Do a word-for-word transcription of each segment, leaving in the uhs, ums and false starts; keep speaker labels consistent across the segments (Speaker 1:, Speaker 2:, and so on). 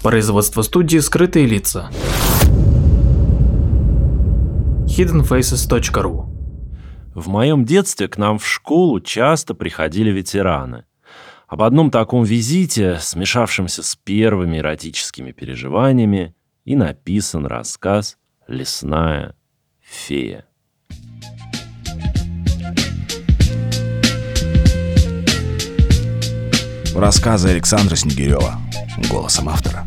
Speaker 1: Производство студии «Скрытые лица». хидден фейсес точка ру.
Speaker 2: В моем детстве к нам в школу часто приходили ветераны. Об одном таком визите, смешавшемся с первыми эротическими переживаниями, и написан рассказ «Лесная фея».
Speaker 3: Рассказы Александра Снегирева голосом автора.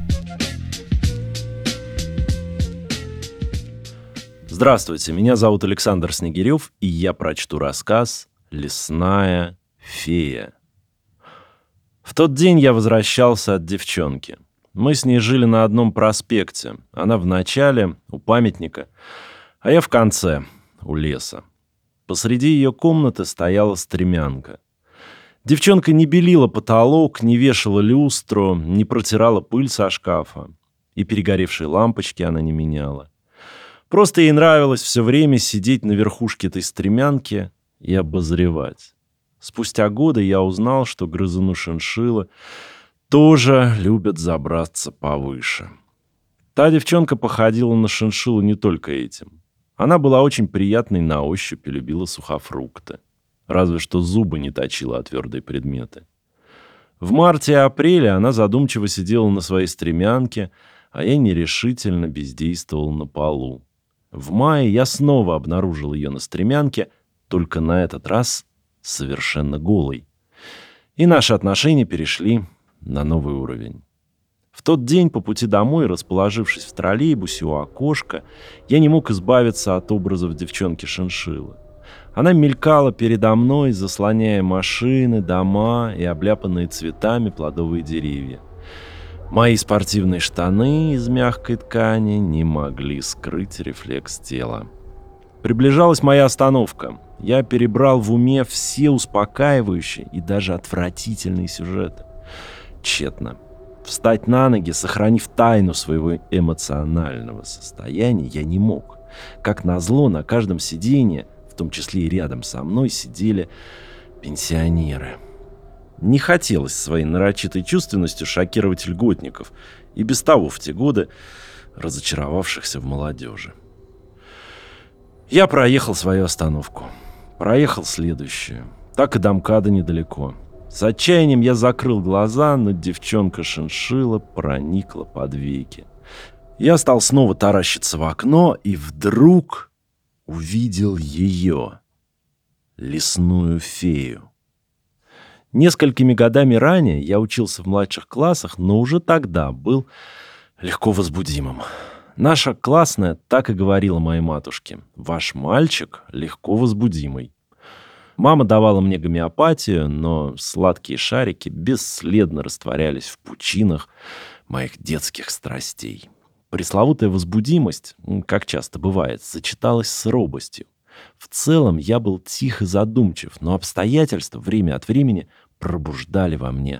Speaker 2: Здравствуйте, меня зовут Александр Снегирев, и я прочту рассказ «Лесная фея». В тот день я возвращался от девчонки. Мы с ней жили на одном проспекте. Она в начале, у памятника, а я в конце, у леса. Посреди ее комнаты стояла стремянка. Девчонка не белила потолок, не вешала люстру, не протирала пыль со шкафа. И перегоревшие лампочки она не меняла. Просто ей нравилось все время сидеть на верхушке этой стремянки и обозревать. Спустя годы я узнал, что грызуны-шиншиллы тоже любят забраться повыше. Та девчонка походила на шиншиллу не только этим. Она была очень приятной на ощупь и любила сухофрукты. Разве что зубы не точила о твердые предметы. В марте и апреле она задумчиво сидела на своей стремянке, а я нерешительно бездействовал на полу. В мае я снова обнаружил ее на стремянке, только на этот раз совершенно голой. И наши отношения перешли на новый уровень. В тот день по пути домой, расположившись в троллейбусе у окошка, я не мог избавиться от образов девчонки-шиншиллы. Она мелькала передо мной, заслоняя машины, дома и обляпанные цветами плодовые деревья. Мои спортивные штаны из мягкой ткани не могли скрыть рефлекс тела. Приближалась моя остановка. Я перебрал в уме все успокаивающие и даже отвратительные сюжеты. Тщетно. Встать на ноги, сохранив тайну своего эмоционального состояния, я не мог. Как назло, на каждом сиденье, в том числе и рядом со мной, сидели пенсионеры. Не хотелось своей нарочитой чувственностью шокировать льготников, и без того в те годы разочаровавшихся в молодежи. Я проехал свою остановку. Проехал следующую. Так и до МКАДа недалеко. С отчаянием я закрыл глаза, но девчонка-шиншилла проникла под веки. Я стал снова таращиться в окно, и вдруг увидел ее, лесную фею. Несколькими годами ранее я учился в младших классах, но уже тогда был легко возбудимым. Наша классная так и говорила моей матушке: «Ваш мальчик легко возбудимый». Мама давала мне гомеопатию, но сладкие шарики бесследно растворялись в пучинах моих детских страстей. Пресловутая возбудимость, как часто бывает, сочеталась с робостью. В целом я был тих и задумчив, но обстоятельства время от времени пробуждали во мне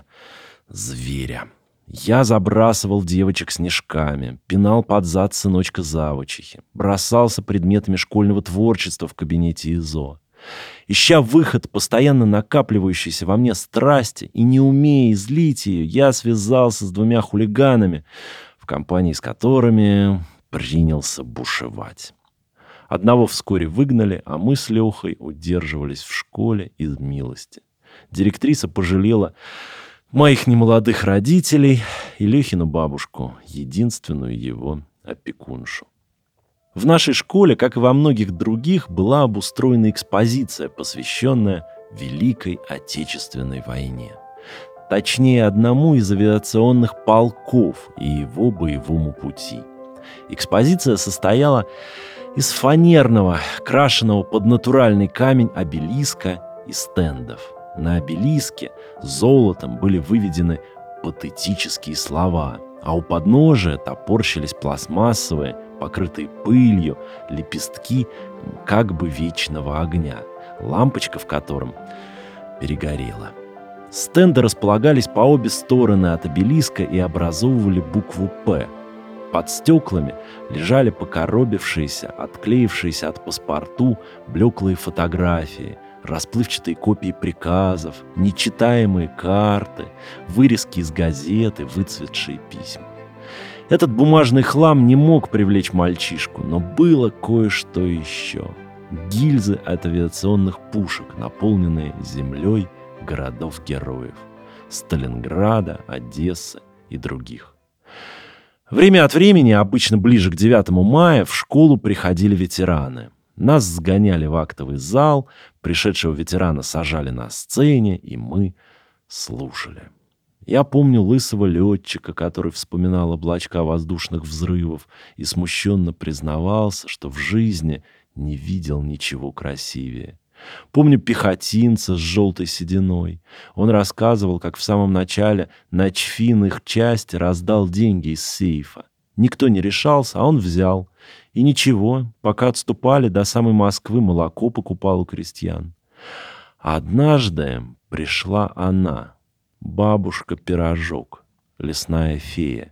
Speaker 2: зверя. Я забрасывал девочек снежками, пинал под зад сыночка завучихи, бросался предметами школьного творчества в кабинете ИЗО. Ища выход постоянно накапливающейся во мне страсти и не умея излить ее, я связался с двумя хулиганами, в компании с которыми принялся бушевать. Одного вскоре выгнали, а мы с Лехой удерживались в школе из милости. Директриса пожалела моих немолодых родителей и Лехину бабушку, единственную его опекуншу. В нашей школе, как и во многих других, была обустроена экспозиция, посвященная Великой Отечественной войне. Точнее, одному из авиационных полков и его боевому пути. Экспозиция состояла из фанерного, крашеного под натуральный камень обелиска и стендов. На обелиске золотом были выведены патетические слова, а у подножия топорщились пластмассовые, покрытые пылью, лепестки как бы вечного огня, лампочка в котором перегорела. Стенды располагались по обе стороны от обелиска и образовывали букву «П». Под стеклами лежали покоробившиеся, отклеившиеся от паспорту блеклые фотографии, расплывчатые копии приказов, нечитаемые карты, вырезки из газеты, выцветшие письма. Этот бумажный хлам не мог привлечь мальчишку, но было кое-что еще. Гильзы от авиационных пушек, наполненные землей городов-героев. Сталинграда, Одессы и других. Время от времени, обычно ближе к девятому мая, в школу приходили ветераны. Нас сгоняли в актовый зал, пришедшего ветерана сажали на сцене, и мы слушали. Я помню лысого летчика, который вспоминал облачка воздушных взрывов и смущенно признавался, что в жизни не видел ничего красивее. Помню пехотинца с желтой сединой. Он рассказывал, как в самом начале начфин их части раздал деньги из сейфа. Никто не решался, а он взял. И ничего, пока отступали, до самой Москвы молоко покупал у крестьян. А однажды пришла она, бабушка-пирожок, лесная фея.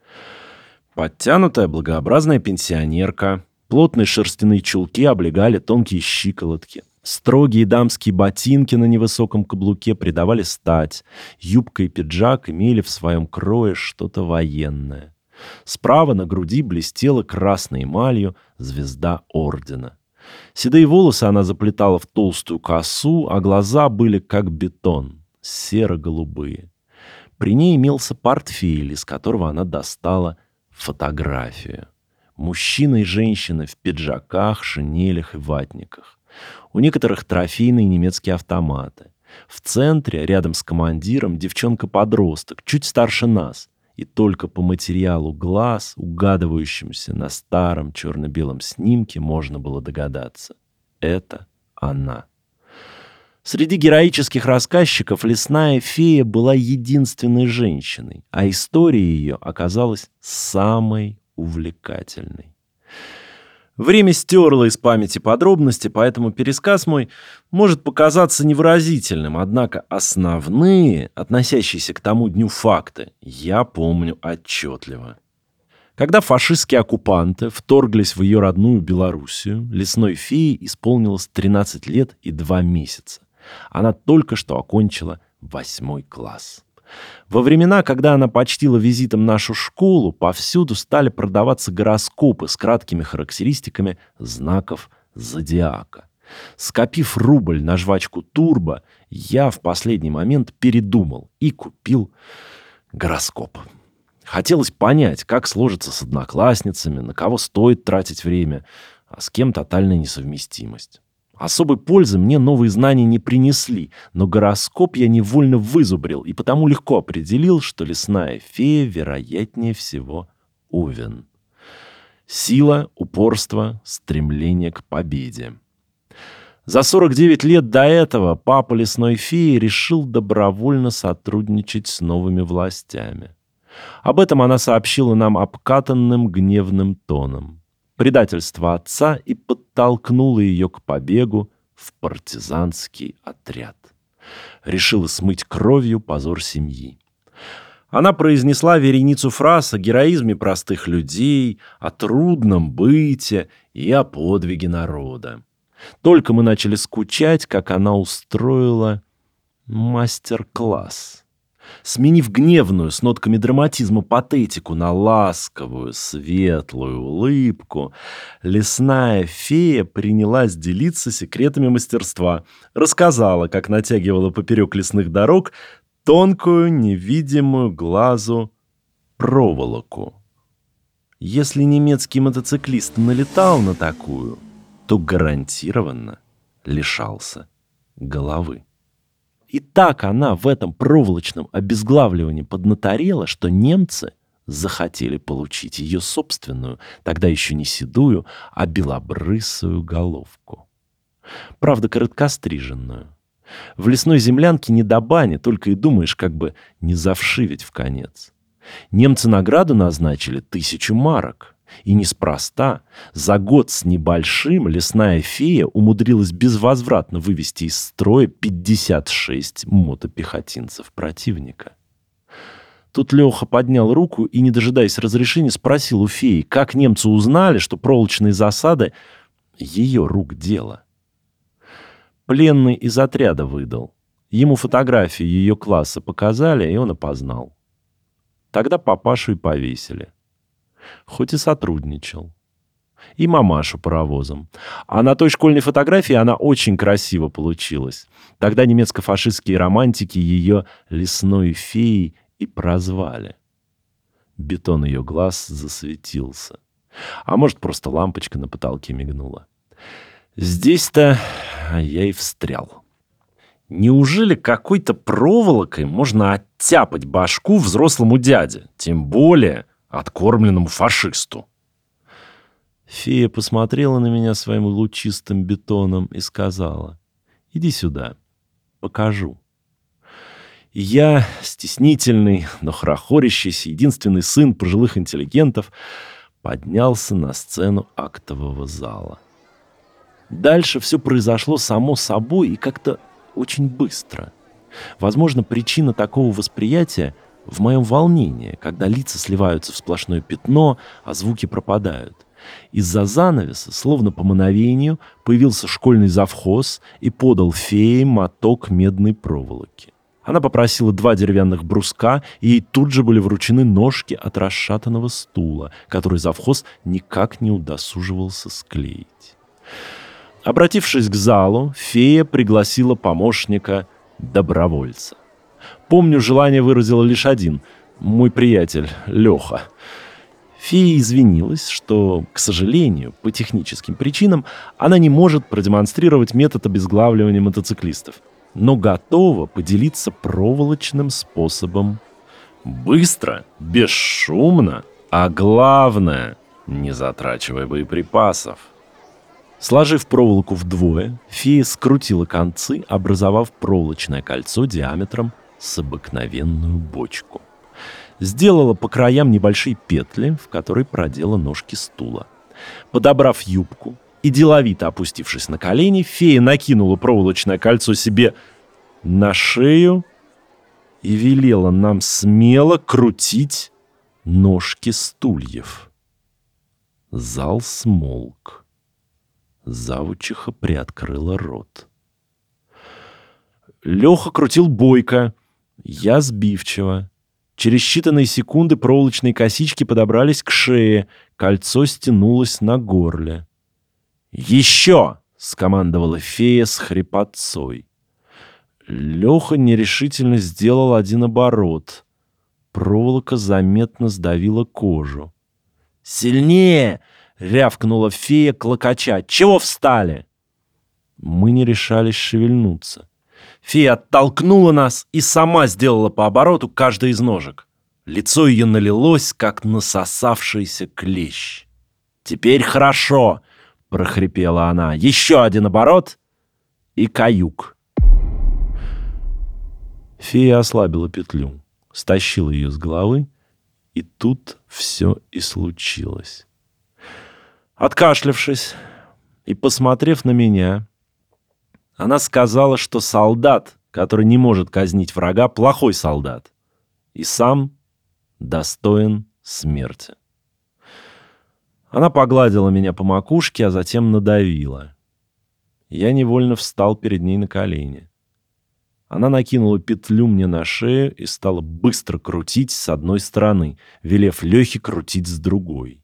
Speaker 2: Подтянутая, благообразная пенсионерка. Плотные шерстяные чулки облегали тонкие щиколотки. Строгие дамские ботинки на невысоком каблуке придавали стать. Юбка и пиджак имели в своем крое что-то военное. Справа на груди блестела красной эмалью звезда ордена. Седые волосы она заплетала в толстую косу, а глаза были как бетон, серо-голубые. При ней имелся портфель, из которого она достала фотографию. Мужчина и женщина в пиджаках, шинелях и ватниках. У некоторых трофейные немецкие автоматы. В центре, рядом с командиром, девчонка-подросток, чуть старше нас. И только по материалу глаз, угадывающимся на старом черно-белом снимке, можно было догадаться. Это она. Среди героических рассказчиков лесная фея была единственной женщиной, а история ее оказалась самой увлекательной. Время стерло из памяти подробности, поэтому пересказ мой может показаться невыразительным, однако основные, относящиеся к тому дню факты, я помню отчетливо. Когда фашистские оккупанты вторглись в ее родную Белоруссию, лесной фее исполнилось тринадцать лет и два месяца. Она только что окончила восьмой класс. Во времена, когда она почтила визитом нашу школу, повсюду стали продаваться гороскопы с краткими характеристиками знаков зодиака. Скопив рубль на жвачку «Турбо», я в последний момент передумал и купил гороскоп. Хотелось понять, как сложится с одноклассницами, на кого стоит тратить время, а с кем тотальная несовместимость. Особой пользы мне новые знания не принесли, но гороскоп я невольно вызубрил и потому легко определил, что лесная фея, вероятнее всего, Овен. Сила, упорство, стремление к победе. За сорок девять лет до этого папа лесной феи решил добровольно сотрудничать с новыми властями. Об этом она сообщила нам обкатанным гневным тоном. Предательство отца и подтолкнуло ее к побегу в партизанский отряд. Решила смыть кровью позор семьи. Она произнесла вереницу фраз о героизме простых людей, о трудном быте и о подвиге народа. Только мы начали скучать, как она устроила мастер-класс. Сменив гневную с нотками драматизма патетику на ласковую, светлую улыбку, лесная фея принялась делиться секретами мастерства. Рассказала, как натягивала поперек лесных дорог тонкую, невидимую глазу проволоку. Если немецкий мотоциклист налетал на такую, то гарантированно лишался головы. И так она в этом проволочном обезглавливании поднаторела, что немцы захотели получить ее собственную, тогда еще не седую, а белобрысую головку. Правда, короткостриженную. В лесной землянке не до бани, только и думаешь, как бы не завшивить в конец. Немцы награду назначили тысячу марок. И неспроста. За год с небольшим лесная фея умудрилась безвозвратно вывести из строя пятьдесят шесть мотопехотинцев противника. Тут Леха поднял руку и, не дожидаясь разрешения, спросил у феи, как немцы узнали, что проволочные засады — ее рук дело. Пленный из отряда выдал. Ему фотографию ее класса показали, и он опознал. Тогда папашу и повесили. хоть и сотрудничал. И мамашу паровозом. А на той школьной фотографии она очень красиво получилась. Тогда немецко-фашистские романтики ее лесной феей и прозвали. Бетон ее глаз засветился. А может, просто лампочка на потолке мигнула. Здесь-то я и встрял. Неужели какой-то проволокой можно оттяпать башку взрослому дяде, тем более откормленному фашисту? Фея посмотрела на меня своим лучистым бетоном и сказала: «Иди сюда, покажу». И я, стеснительный, но хорохорящийся, единственный сын пожилых интеллигентов, поднялся на сцену актового зала. Дальше все произошло само собой и как-то очень быстро. Возможно, причина такого восприятия в моем волнении, когда лица сливаются в сплошное пятно, а звуки пропадают. Из-за занавеса, словно по мановению, появился школьный завхоз и подал фее моток медной проволоки. Она попросила два деревянных бруска, и ей тут же были вручены ножки от расшатанного стула, который завхоз никак не удосуживался склеить. Обратившись к залу, фея пригласила помощника-добровольца. Помню, желание выразила лишь один — мой приятель Леха. Фея извинилась, что, к сожалению, по техническим причинам она не может продемонстрировать метод обезглавливания мотоциклистов, но готова поделиться проволочным способом. Быстро, бесшумно, а главное, не затрачивая боеприпасов. Сложив проволоку вдвое, фея скрутила концы, образовав проволочное кольцо диаметром с обыкновенную бочку. Сделала по краям небольшие петли, в которые продела ножки стула. Подобрав юбку и деловито опустившись на колени, фея накинула проволочное кольцо себе на шею и велела нам смело крутить ножки стульев. Зал смолк. Завучиха приоткрыла рот. Леха крутил бойко, я сбивчиво. Через считанные секунды проволочные косички подобрались к шее, кольцо стянулось на горле. «Еще!» — скомандовала фея с хрипотцой. Леха нерешительно сделал один оборот. Проволока заметно сдавила кожу. «Сильнее!» — рявкнула фея, клокоча. «Чего встали?» Мы не решались шевельнуться. Фея оттолкнула нас и сама сделала по обороту каждой из ножек. Лицо ее налилось, как насосавшийся клещ. «Теперь хорошо!» — прохрипела она. «Еще один оборот и каюк». Фея ослабила петлю, стащила ее с головы, и тут все и случилось. Откашлявшись и посмотрев на меня, она сказала, что солдат, который не может казнить врага, плохой солдат, и сам достоин смерти. Она погладила меня по макушке, а затем надавила. Я невольно встал перед ней на колени. Она накинула петлю мне на шею и стала быстро крутить с одной стороны, велев Лехе крутить с другой.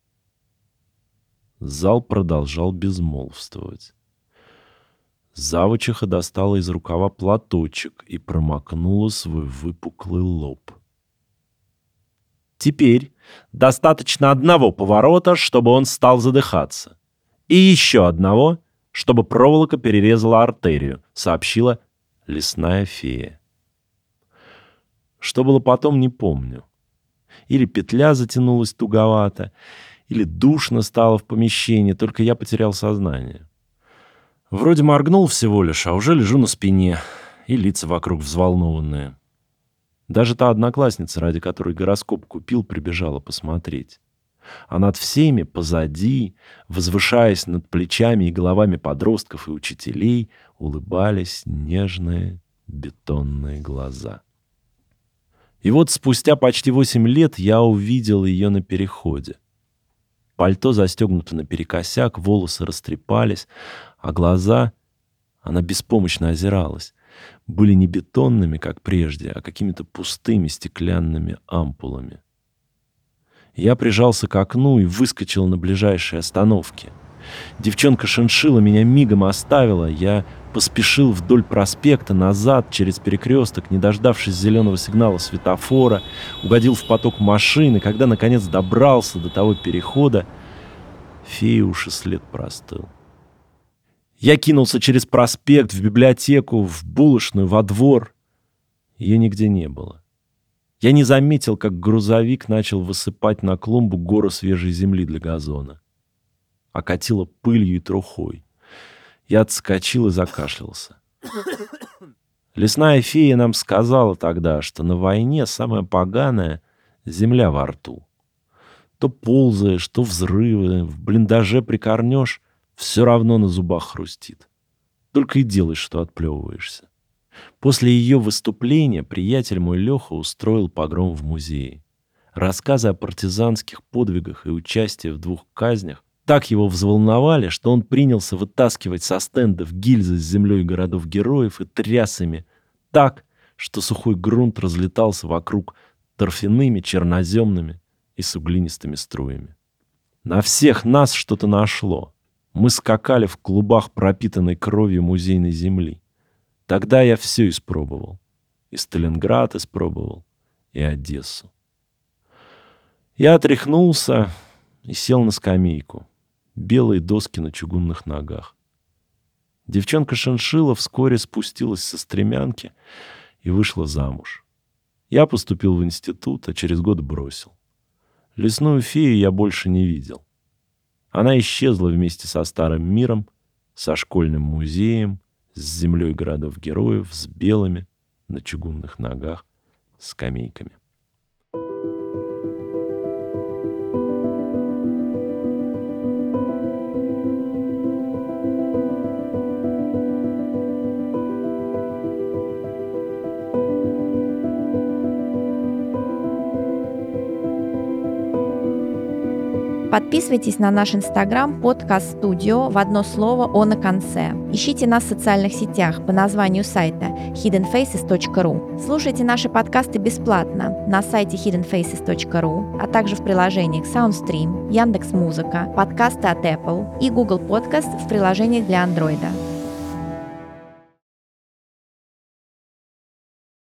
Speaker 2: Зал продолжал безмолвствовать. Завучиха достала из рукава платочек и промокнула свой выпуклый лоб. «Теперь достаточно одного поворота, чтобы он стал задыхаться. И еще одного, чтобы проволока перерезала артерию», — сообщила лесная фея. Что было потом, не помню. Или петля затянулась туговато, или душно стало в помещении, только я потерял сознание. Вроде моргнул всего лишь, а уже лежу на спине, и лица вокруг взволнованные. Даже та одноклассница, ради которой гороскоп купил, прибежала посмотреть. А над всеми, позади, возвышаясь над плечами и головами подростков и учителей, улыбались нежные бетонные глаза. И вот спустя почти восемь лет я увидел ее на переходе. Пальто застегнуто наперекосяк, волосы растрепались, а глаза, она беспомощно озиралась, были не бетонными, как прежде, а какими-то пустыми стеклянными ампулами. Я прижался к окну и выскочил на ближайшей остановке. Девчонка-шиншилла меня мигом оставила. Я поспешил вдоль проспекта назад через перекресток, не дождавшись зеленого сигнала светофора, угодил в поток машин, и когда наконец добрался до того перехода, феи уж и след простыл. Я кинулся через проспект в библиотеку, в булочную, во двор. Ее нигде не было. Я не заметил, как грузовик начал высыпать на клумбу гору свежей земли для газона. Окатило пылью и трухой. Я отскочил и закашлялся. Лесная фея нам сказала тогда, что на войне самое поганое — земля во рту. То ползаешь, то взрывы, в блиндаже прикорнешь, все равно на зубах хрустит. Только и делаешь, что отплевываешься. После ее выступления приятель мой Леха устроил погром в музее. Рассказы о партизанских подвигах и участии в двух казнях так его взволновали, что он принялся вытаскивать со стендов гильзы с землей городов-героев и тряс ими так, что сухой грунт разлетался вокруг торфяными, черноземными и суглинистыми струями. На всех нас что-то нашло. Мы скакали в клубах пропитанной кровью музейной земли. Тогда я все испробовал. И Сталинград испробовал, и Одессу. Я отряхнулся и сел на скамейку. Белые доски на чугунных ногах. Девчонка-шиншилла вскоре спустилась со стремянки и вышла замуж. Я поступил в институт, а через год бросил. Лесную фею я больше не видел. Она исчезла вместе со старым миром, со школьным музеем, с землей городов-героев, с белыми на чугунных ногах скамейками.
Speaker 4: Подписывайтесь на наш инстаграм подкаст студио в одно слово «О» на конце. Ищите нас в социальных сетях по названию сайта хиден фейсес точка ру. Слушайте наши подкасты бесплатно на сайте хиден фейсес точка ру, а также в приложениях Soundstream, Яндекс.Музыка, подкасты от Apple и Google Podcast в приложениях для Android.